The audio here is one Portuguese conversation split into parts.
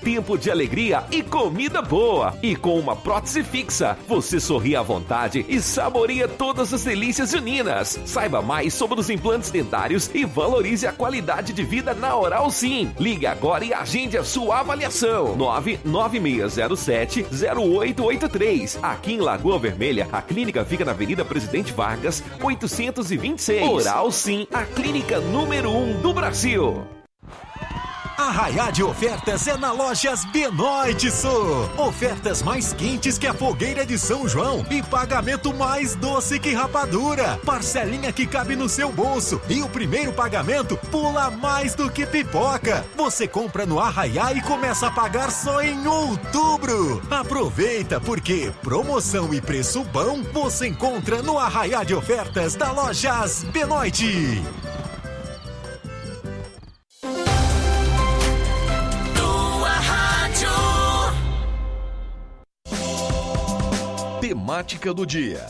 tempo de alegria e comida boa. E com uma prótese fixa, você sorri à vontade e saboreia todas as delícias juninas. Saiba mais sobre os implantes dentários e valorize a qualidade de vida na Oral Sim. Ligue agora e agende a sua avaliação. 99607-0883. Aqui em Lagoa Vermelha, a clínica fica na Avenida Presidente Vargas, 826. Oral Sim, a clínica número 1 do Brasil. Arraiá de ofertas é na Lojas Benoit Sul. Ofertas mais quentes que a fogueira de São João e pagamento mais doce que rapadura. Parcelinha que cabe no seu bolso e o primeiro pagamento pula mais do que pipoca. Você compra no Arraiá e começa a pagar só em outubro. Aproveita, porque promoção e preço bom você encontra no Arraiá de ofertas da Lojas Benoit. Temática do dia.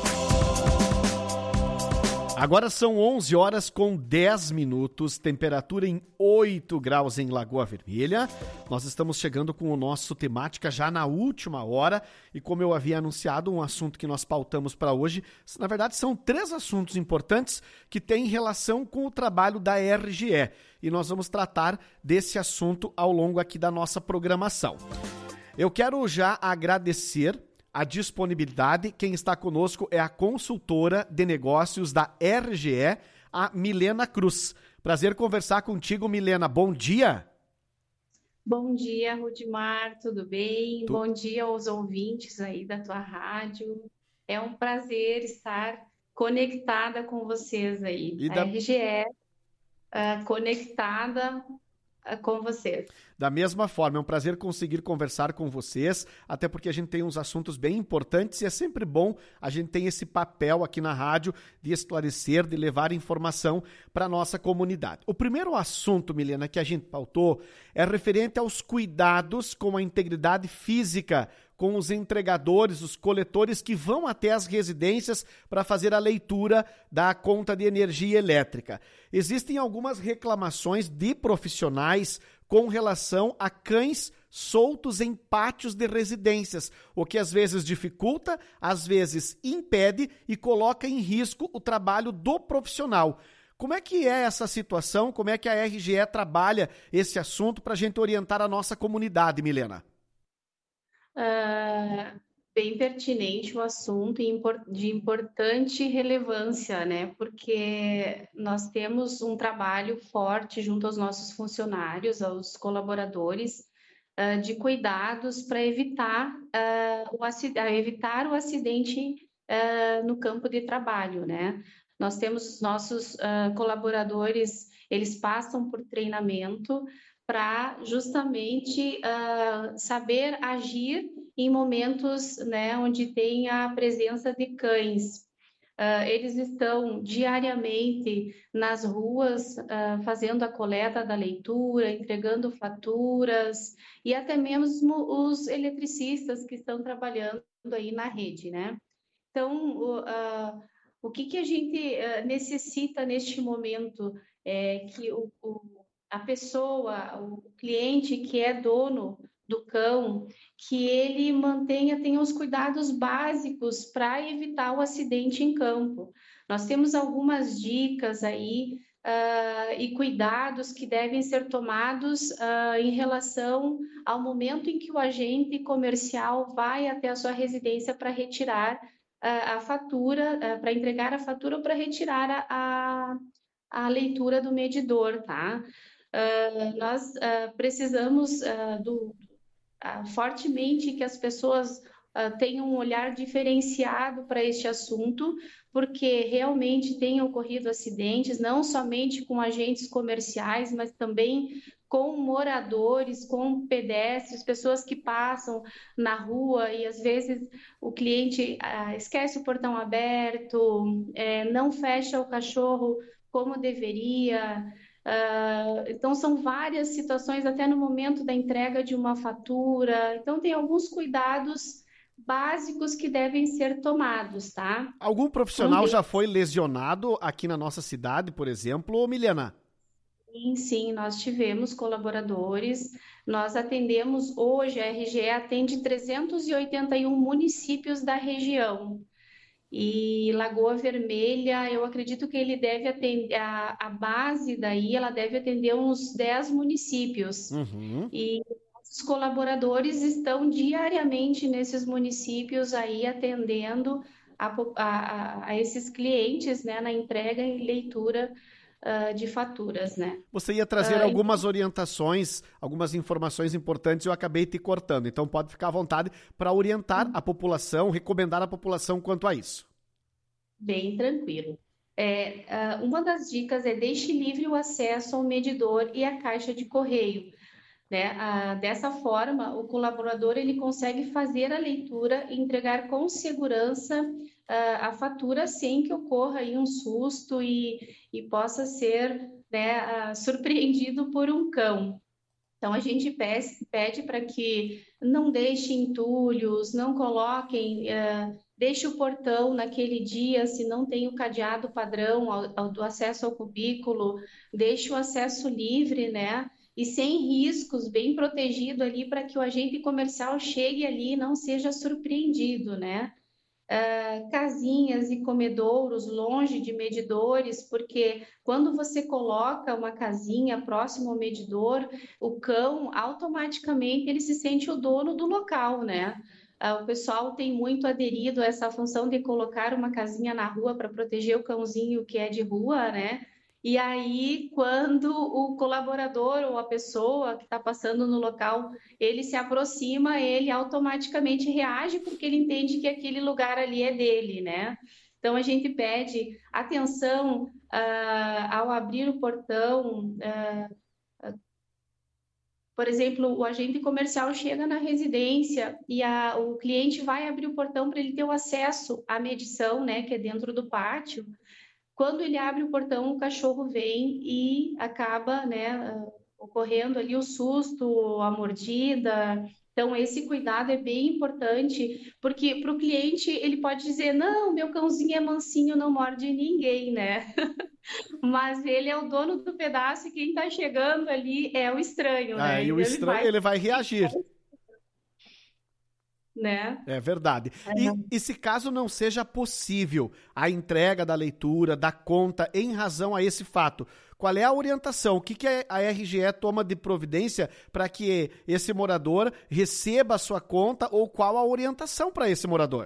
Agora são 11 horas com 10 minutos, temperatura em 8 graus em Lagoa Vermelha. Nós estamos chegando com o nosso temática já na última hora e, como eu havia anunciado, um assunto que nós pautamos para hoje, na verdade são 3 assuntos importantes que têm relação com o trabalho da RGE e nós vamos tratar desse assunto ao longo aqui da nossa programação. Eu quero já agradecer a disponibilidade. Quem está conosco é a consultora de negócios da RGE, a Milena Cruz. Prazer conversar contigo, Milena. Bom dia. Bom dia, Rudimar, tudo bem? Bom dia aos ouvintes aí da tua rádio. É um prazer estar conectada com vocês aí. A RGE conectada com vocês. Da mesma forma, é um prazer conseguir conversar com vocês, até porque a gente tem uns assuntos bem importantes e é sempre bom a gente ter esse papel aqui na rádio de esclarecer, de levar informação para a nossa comunidade. O primeiro assunto, Milena, que a gente pautou é referente aos cuidados com a integridade física, com os entregadores, os coletores que vão até as residências para fazer a leitura da conta de energia elétrica. Existem algumas reclamações de profissionais com relação a cães soltos em pátios de residências, o que às vezes dificulta, às vezes impede e coloca em risco o trabalho do profissional. Como é que é essa situação? Como é que a RGE trabalha esse assunto para a gente orientar a nossa comunidade, Milena? Bem pertinente o assunto e de importante relevância, né? Porque nós temos um trabalho forte junto aos nossos funcionários, aos colaboradores, de cuidados para evitar o acidente no campo de trabalho, né? Nós temos nossos colaboradores, eles passam por treinamento para justamente saber agir em momentos, né, onde tem a presença de cães. Eles estão diariamente nas ruas fazendo a coleta da leitura, entregando faturas e até mesmo os eletricistas que estão trabalhando aí na rede, né? Então, o que a gente necessita neste momento é que a pessoa, o cliente que é dono do cão, que ele tenha os cuidados básicos para evitar o acidente em campo. Nós temos algumas dicas aí e cuidados que devem ser tomados em relação ao momento em que o agente comercial vai até a sua residência para retirar a fatura, para entregar a fatura ou para retirar a leitura do medidor, tá? Nós precisamos fortemente que as pessoas tenham um olhar diferenciado para este assunto, porque realmente têm ocorrido acidentes, não somente com agentes comerciais, mas também com moradores, com pedestres, pessoas que passam na rua e às vezes o cliente esquece o portão aberto, não fecha o cachorro como deveria. Então são várias situações até no momento da entrega de uma fatura. Então tem alguns cuidados básicos que devem ser tomados, tá? Algum profissional já foi lesionado aqui na nossa cidade, por exemplo, Milena? Sim, nós tivemos colaboradores Nós atendemos hoje, a RGE atende 381 municípios da região. E Lagoa Vermelha, eu acredito que ele deve atender, a base daí, ela deve atender uns 10 municípios. E os colaboradores estão diariamente nesses municípios aí atendendo a esses clientes, né, na entrega e leitura de faturas, né? Você ia trazer algumas orientações, algumas informações importantes, eu acabei te cortando, então pode ficar à vontade para orientar a população, recomendar a população quanto a isso. Bem tranquilo. Uma das dicas é deixe livre o acesso ao medidor e à caixa de correio, né? Dessa forma, o colaborador ele consegue fazer a leitura e entregar com segurança a fatura sem que ocorra aí um susto e possa ser, né, surpreendido por um cão. Então, a gente pede para que não deixem entulhos, não coloquem, deixe o portão naquele dia, se não tem o cadeado padrão do acesso ao cubículo, deixe o acesso livre, né? E sem riscos, bem protegido ali, para que o agente comercial chegue ali e não seja surpreendido, né? Casinhas e comedouros longe de medidores, porque quando você coloca uma casinha próximo ao medidor, o cão automaticamente ele se sente o dono do local, né? O pessoal tem muito aderido a essa função de colocar uma casinha na rua para proteger o cãozinho que é de rua, né? E aí, quando o colaborador ou a pessoa que está passando no local, ele se aproxima, ele automaticamente reage porque ele entende que aquele lugar ali é dele, né? Então, a gente pede atenção ao abrir o portão. Por exemplo, o agente comercial chega na residência e o cliente vai abrir o portão para ele ter o acesso à medição, né, que é dentro do pátio. Quando ele abre o portão, o cachorro vem e acaba, né, ocorrendo ali o susto, a mordida. Então, esse cuidado é bem importante, porque para o cliente ele pode dizer, não, meu cãozinho é mansinho, não morde ninguém, né? Mas ele é o dono do pedaço e quem está chegando ali é o estranho, né? E o estranho, ele vai reagir. Né? É verdade. E se caso não seja possível a entrega da leitura, da conta, em razão a esse fato, qual é a orientação? O que a RGE toma de providência para que esse morador receba a sua conta ou qual a orientação para esse morador?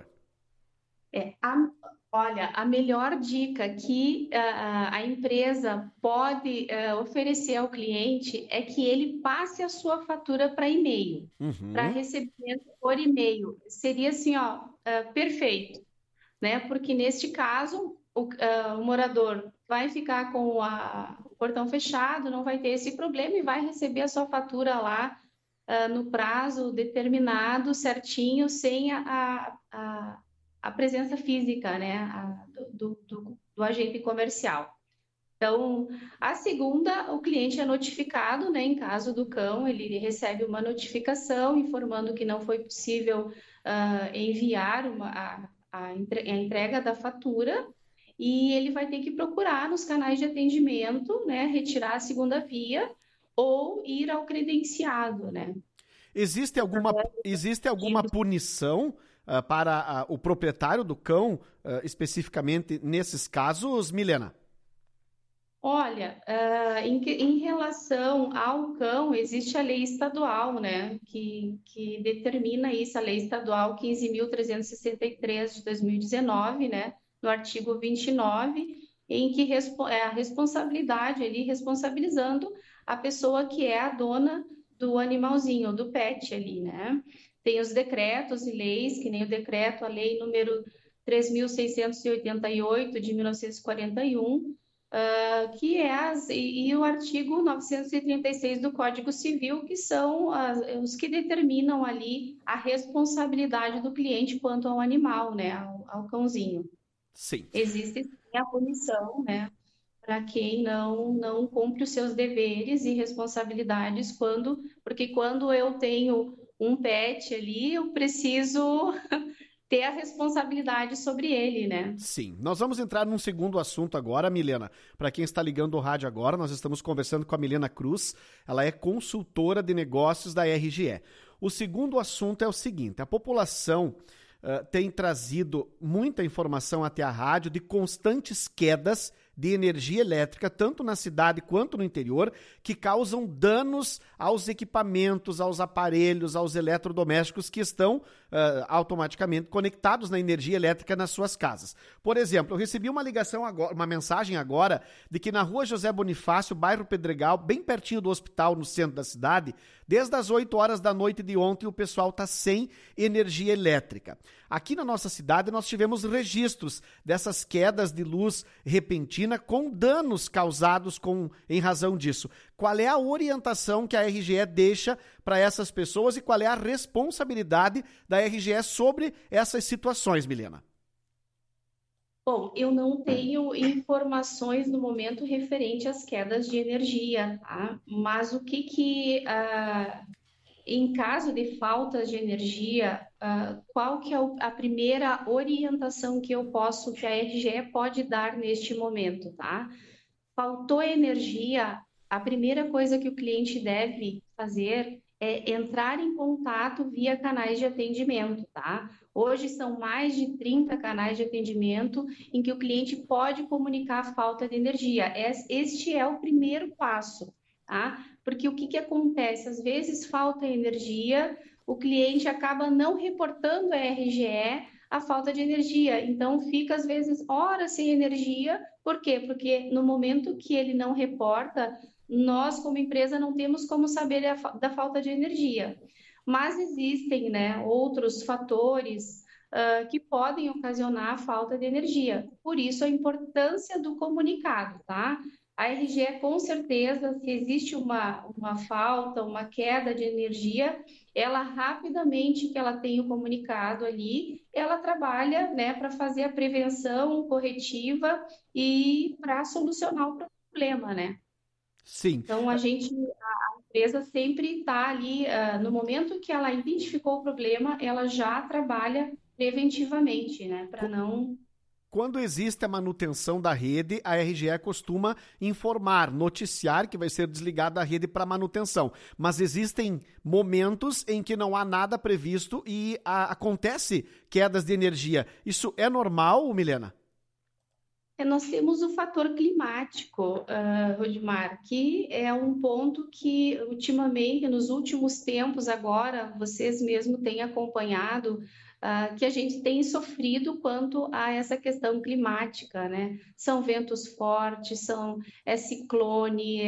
Olha, a melhor dica que a empresa pode oferecer ao cliente é que ele passe a sua fatura para e-mail, para recebimento por e-mail. Seria assim, perfeito, né? Porque neste caso, o morador vai ficar com o portão fechado, não vai ter esse problema e vai receber a sua fatura lá no prazo determinado, certinho, sem a presença física, né, do agente comercial. Então, a segunda, o cliente é notificado, né, em caso do cão, ele recebe uma notificação informando que não foi possível enviar a entrega da fatura e ele vai ter que procurar nos canais de atendimento, né, retirar a segunda via ou ir ao credenciado, né. Existe alguma punição para o proprietário do cão, especificamente nesses casos, Milena? Olha, em relação ao cão, existe a lei estadual, né, que determina isso, a lei estadual 15.363 de 2019, né, no artigo 29, em que a responsabilidade ali, responsabilizando a pessoa que é a dona do animalzinho, do pet ali, né. Tem os decretos e leis, que nem o decreto, a lei número 3.688 de 1941, e o artigo 936 do Código Civil, que são os que determinam ali a responsabilidade do cliente quanto ao animal, né, ao cãozinho. Sim. Existe sim a punição, né, para quem não cumpre os seus deveres e responsabilidades porque quando eu tenho um pet ali, eu preciso ter a responsabilidade sobre ele, né? Sim, nós vamos entrar num segundo assunto agora, Milena. Para quem está ligando o rádio agora, nós estamos conversando com a Milena Cruz, ela é consultora de negócios da RGE. O segundo assunto é o seguinte, a população tem trazido muita informação até a rádio de constantes quedas de energia elétrica, tanto na cidade quanto no interior, que causam danos aos equipamentos, aos aparelhos, aos eletrodomésticos que estão automaticamente conectados na energia elétrica nas suas casas. Por exemplo, eu recebi uma ligação agora, uma mensagem agora, de que na rua José Bonifácio, bairro Pedregal, bem pertinho do hospital, no centro da cidade, desde as 8 horas da noite de ontem, o pessoal está sem energia elétrica. Aqui na nossa cidade, nós tivemos registros dessas quedas de luz repentina com danos causados em razão disso. Qual é a orientação que a RGE deixa para essas pessoas e qual é a responsabilidade da RGE sobre essas situações, Milena? Bom, eu não tenho informações no momento referente às quedas de energia, tá? Mas em caso de falta de energia, qual que é a primeira orientação que a RGE pode dar neste momento, tá? Faltou energia, a primeira coisa que o cliente deve fazer é entrar em contato via canais de atendimento, tá? Hoje são mais de 30 canais de atendimento em que o cliente pode comunicar a falta de energia. Este é o primeiro passo, tá? Porque o que acontece? Às vezes falta energia, o cliente acaba não reportando à RGE a falta de energia. Então, fica às vezes horas sem energia. Por quê? Porque no momento que ele não reporta, nós, como empresa, não temos como saber da falta de energia. Mas existem, né, outros fatores que podem ocasionar a falta de energia. Por isso, a importância do comunicado, tá? A RGE, com certeza, se existe uma falta, uma queda de energia, ela rapidamente que ela tem o comunicado ali, ela trabalha, né, para fazer a prevenção corretiva e para solucionar o problema, né? Sim. Então, a empresa sempre está ali, no momento que ela identificou o problema, ela já trabalha preventivamente, né, para não... Quando existe a manutenção da rede, a RGE costuma informar, noticiar que vai ser desligada a rede para manutenção. Mas existem momentos em que não há nada previsto e acontece quedas de energia. Isso é normal, Milena? Nós temos o fator climático, Rodimar, que é um ponto que ultimamente, nos últimos tempos agora, vocês mesmos têm acompanhado, que a gente tem sofrido quanto a essa questão climática, né? São ventos fortes, é ciclone,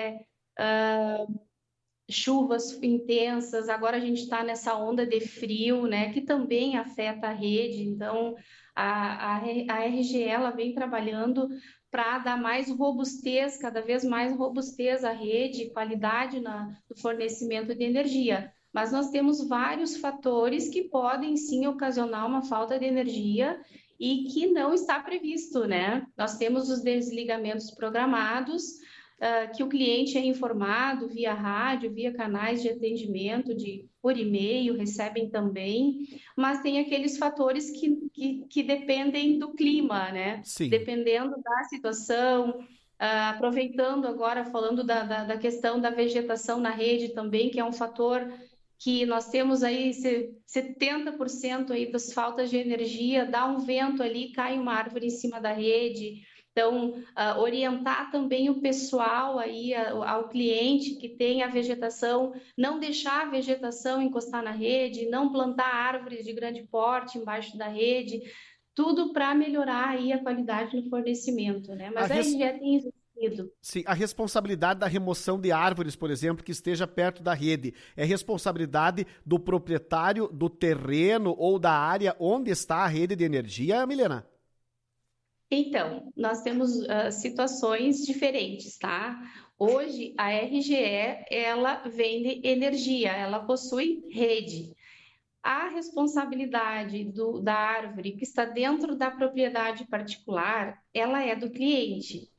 chuvas intensas, agora a gente está nessa onda de frio, né? Que também afeta a rede, então a RGE ela vem trabalhando para dar mais robustez, cada vez mais robustez à rede, qualidade no fornecimento de energia. Mas nós temos vários fatores que podem sim ocasionar uma falta de energia e que não está previsto, né? Nós temos os desligamentos programados, que o cliente é informado via rádio, via canais de atendimento, por e-mail, recebem também, mas tem aqueles fatores que dependem do clima, né? Sim. Dependendo da situação. Aproveitando agora, falando da questão da vegetação na rede também, que é um fator que nós temos aí 70% aí das faltas de energia, dá um vento ali, cai uma árvore em cima da rede. Então, orientar também o pessoal aí, ao cliente que tem a vegetação, não deixar a vegetação encostar na rede, não plantar árvores de grande porte embaixo da rede, tudo para melhorar aí a qualidade no fornecimento, né? Mas a RGE tem investido. Sim, a responsabilidade da remoção de árvores, por exemplo, que esteja perto da rede, é responsabilidade do proprietário do terreno ou da área onde está a rede de energia, Milena? Então, nós temos situações diferentes, tá? Hoje, a RGE, ela vende energia, ela possui rede. A responsabilidade da árvore que está dentro da propriedade particular, ela é do cliente.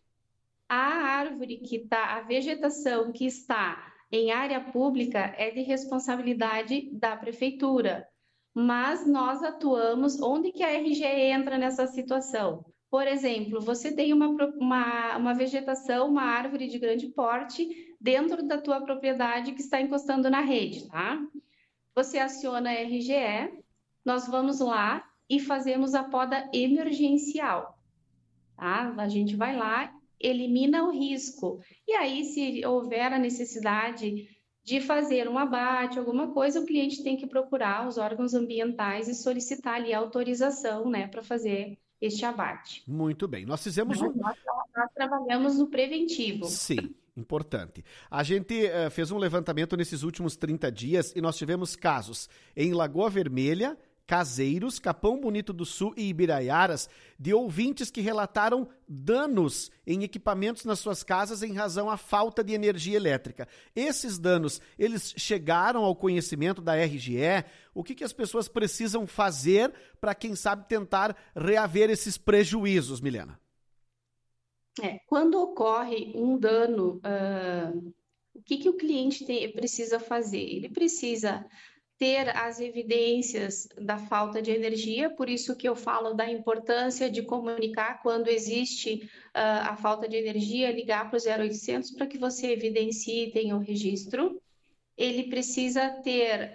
A vegetação que está em área pública é de responsabilidade da prefeitura. mas nós atuamos onde que a RGE entra nessa situação. Por exemplo, você tem uma vegetação, uma árvore de grande porte dentro da tua propriedade que está encostando na rede, tá? Você aciona a RGE, nós vamos lá e fazemos a poda emergencial, tá? A gente vai lá, elimina o risco. E aí, se houver a necessidade de fazer um abate, alguma coisa, o cliente tem que procurar os órgãos ambientais e solicitar ali a autorização, né, para fazer este abate. Muito bem. Nós fizemos Nós trabalhamos no preventivo. Sim, importante. A gente fez um levantamento nesses últimos 30 dias e nós tivemos casos em Lagoa Vermelha, Caseiros, Capão Bonito do Sul e Ibiraiaras, de ouvintes que relataram danos em equipamentos nas suas casas em razão à falta de energia elétrica. Esses danos, eles chegaram ao conhecimento da RGE? O que as pessoas precisam fazer para, quem sabe, tentar reaver esses prejuízos, Milena? Quando ocorre um dano, o que o cliente precisa fazer? Ele precisa ter as evidências da falta de energia, por isso que eu falo da importância de comunicar quando existe a falta de energia, ligar para o 0800 para que você evidencie e tenha o registro. Ele precisa ter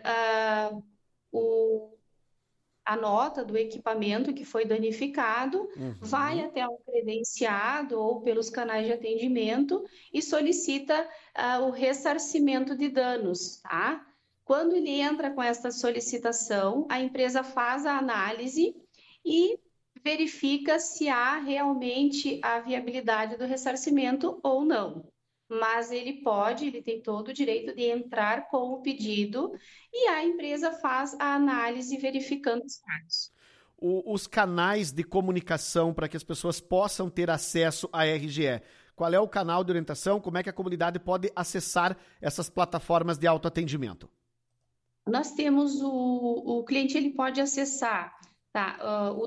a nota do equipamento que foi danificado, vai até um credenciado ou pelos canais de atendimento e solicita o ressarcimento de danos, tá? Quando ele entra com essa solicitação, a empresa faz a análise e verifica se há realmente a viabilidade do ressarcimento ou não. Mas ele tem todo o direito de entrar com o pedido e a empresa faz a análise verificando os fatos. Os canais de comunicação para que as pessoas possam ter acesso à RGE. Qual é o canal de orientação? Como é que a comunidade pode acessar essas plataformas de autoatendimento? Nós temos o cliente, ele pode acessar o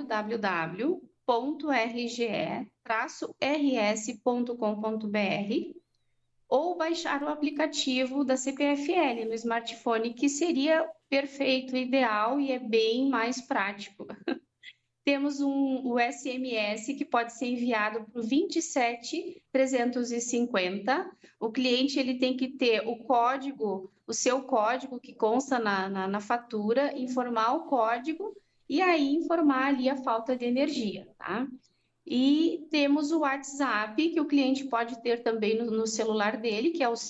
www.rge-rs.com.br ou baixar o aplicativo da CPFL no smartphone, que seria perfeito, ideal e é bem mais prático. Temos o SMS que pode ser enviado para o 27350. O cliente ele tem que ter o seu código que consta na fatura, informar o código e aí informar ali a falta de energia, tá? E temos o WhatsApp que o cliente pode ter também no celular dele, que é o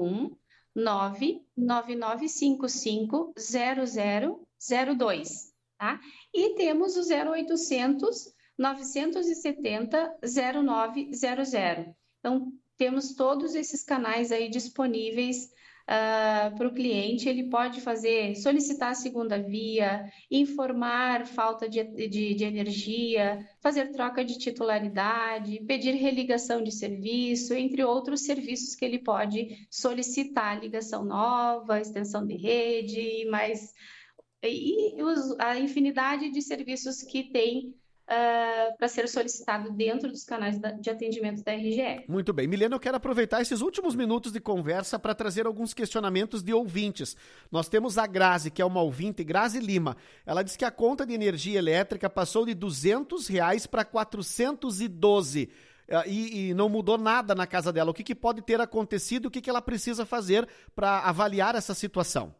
51999550002. Tá? E temos o 0800 970 0900. Então, temos todos esses canais aí disponíveis para o cliente. Ele pode solicitar a segunda via, informar falta de energia, fazer troca de titularidade, pedir religação de serviço, entre outros serviços que ele pode solicitar, ligação nova, extensão de rede e a infinidade de serviços que tem para ser solicitado dentro dos canais de atendimento da RGE. Muito bem. Milena, eu quero aproveitar esses últimos minutos de conversa para trazer alguns questionamentos de ouvintes. Nós temos a Grazi, que é uma ouvinte, Grazi Lima. Ela diz que a conta de energia elétrica passou de R$200 para 412 e não mudou nada na casa dela. O que pode ter acontecido? O que ela precisa fazer para avaliar essa situação?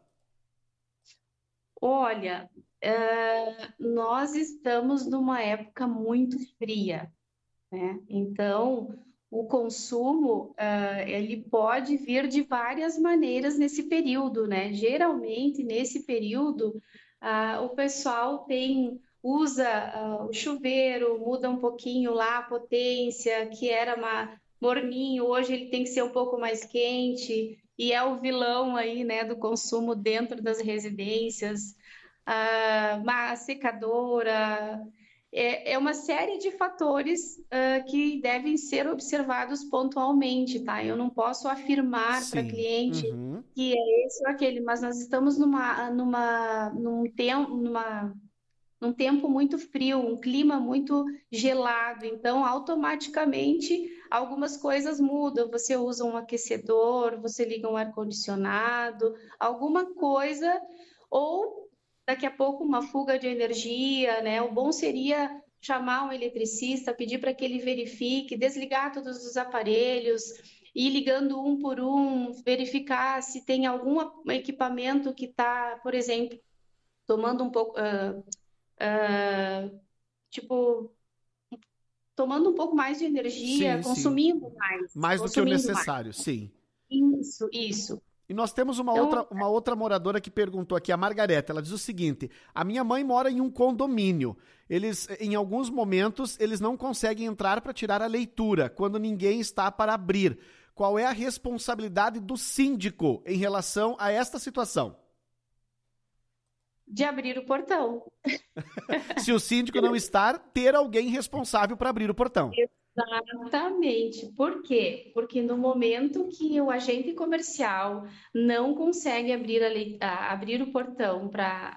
Olha, nós estamos numa época muito fria, né? Então, o consumo, ele pode vir de várias maneiras nesse período, né? Geralmente, nesse período, o pessoal usa o chuveiro, muda um pouquinho lá a potência, que era morninho, hoje ele tem que ser um pouco mais quente, e é o vilão aí, né, do consumo dentro das residências, uma secadora, é uma série de fatores que devem ser observados pontualmente, tá? Eu não posso afirmar para cliente que é esse ou aquele, mas nós estamos num tempo muito frio, um clima muito gelado, então automaticamente algumas coisas mudam. Você usa um aquecedor, você liga um ar-condicionado, alguma coisa, ou daqui a pouco uma fuga de energia, né? O bom seria chamar um eletricista, pedir para que ele verifique, desligar todos os aparelhos, ir ligando um por um, verificar se tem algum equipamento que está, por exemplo, tomando um pouco, tomando um pouco mais de energia, Sim, consumindo mais. Mais do que o necessário, sim. Isso. E nós temos uma outra moradora que perguntou aqui, a Margareta. Ela diz o seguinte: a minha mãe mora em um condomínio. Em alguns momentos, eles não conseguem entrar para tirar a leitura, quando ninguém está para abrir. Qual é a responsabilidade do síndico em relação a esta situação? De abrir o portão. Se o síndico não estar, ter alguém responsável para abrir o portão. Exatamente. Por quê? Porque no momento que o agente comercial não consegue abrir o portão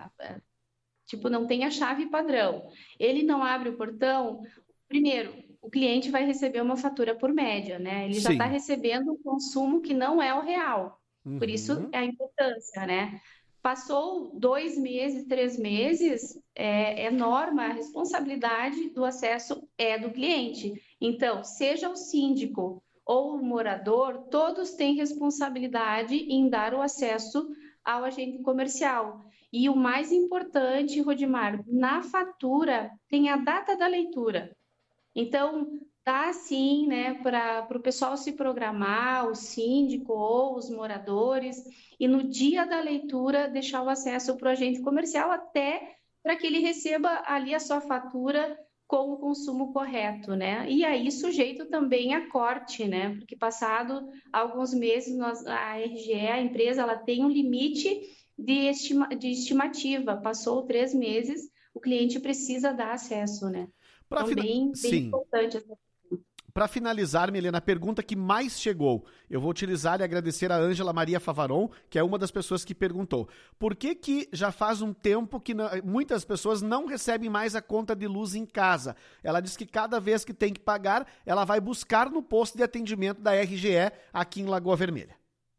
não tem a chave padrão, ele não abre o portão, primeiro, o cliente vai receber uma fatura por média, né? Ele já está recebendo um consumo que não é o real. Por isso é a importância, né? Passou 2 meses, 3 meses, é norma, a responsabilidade do acesso é do cliente. Então, seja o síndico ou o morador, todos têm responsabilidade em dar o acesso ao agente comercial. E o mais importante, Rodimar, na fatura tem a data da leitura. Então, dá sim, né, para o pessoal se programar, o síndico ou os moradores, e no dia da leitura deixar o acesso para o agente comercial até para que ele receba ali a sua fatura com o consumo correto, né? E aí sujeito também a corte, né? Porque passado alguns meses a RGE, a empresa, ela tem um limite de estimativa. Passou 3 meses, o cliente precisa dar acesso, né? Então, bem importante essa. Para finalizar, Milena, a pergunta que mais chegou, eu vou utilizar e agradecer a Ângela Maria Favaron, que é uma das pessoas que perguntou. Por que já faz um tempo que muitas pessoas não recebem mais a conta de luz em casa? Ela diz que cada vez que tem que pagar, ela vai buscar no posto de atendimento da RGE aqui em Lagoa Vermelha.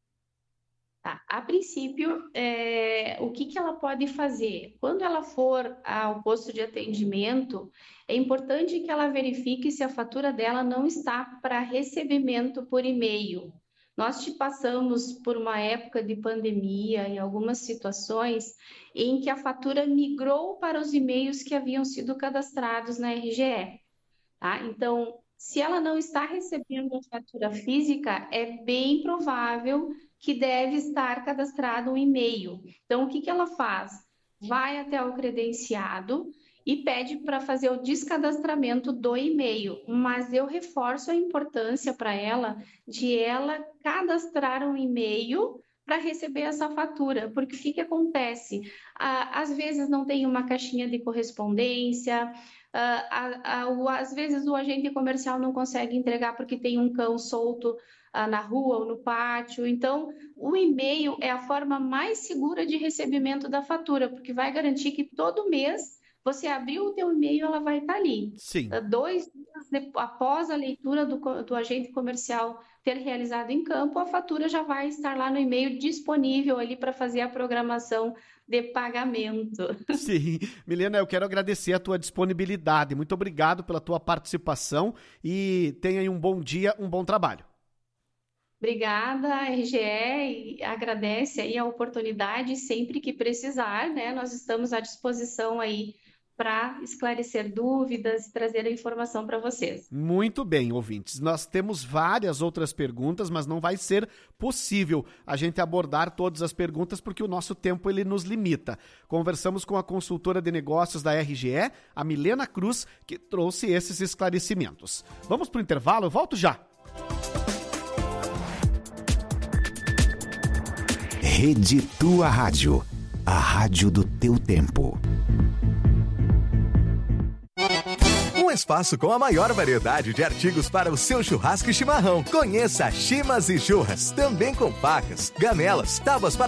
Tá. A princípio, o que ela pode fazer? Quando ela for ao posto de atendimento, é importante que ela verifique se a fatura dela não está para recebimento por e-mail. Nós passamos por uma época de pandemia e algumas situações em que a fatura migrou para os e-mails que haviam sido cadastrados na RGE. Tá? Então, se ela não está recebendo a fatura física, é bem provável que deve estar cadastrado um e-mail. Então, o que ela faz? Vai até o credenciado e pede para fazer o descadastramento do e-mail, mas eu reforço a importância para ela de ela cadastrar um e-mail para receber essa fatura, porque o que acontece? Às vezes não tem uma caixinha de correspondência, às vezes o agente comercial não consegue entregar porque tem um cão solto na rua ou no pátio. Então, o e-mail é a forma mais segura de recebimento da fatura, porque vai garantir que todo mês você abriu o teu e-mail, ela vai estar ali. Sim. 2 dias após a leitura do agente comercial ter realizado em campo, a fatura já vai estar lá no e-mail disponível ali para fazer a programação de pagamento. Sim. Milena, eu quero agradecer a tua disponibilidade. Muito obrigado pela tua participação e tenha aí um bom dia, um bom trabalho. Obrigada, RGE, e agradece aí a oportunidade sempre que precisar, né? Nós estamos à disposição aí para esclarecer dúvidas e trazer a informação para vocês. Muito bem, ouvintes. Nós temos várias outras perguntas, mas não vai ser possível a gente abordar todas as perguntas porque o nosso tempo ele nos limita. Conversamos com a consultora de negócios da RGE, a Milena Cruz, que trouxe esses esclarecimentos. Vamos para o intervalo? Eu volto já. Rede Tua Rádio, a rádio do teu tempo. Um espaço com a maior variedade de artigos para o seu churrasco e chimarrão. Conheça a Chimas e Churras, também com facas, gamelas, tábuas para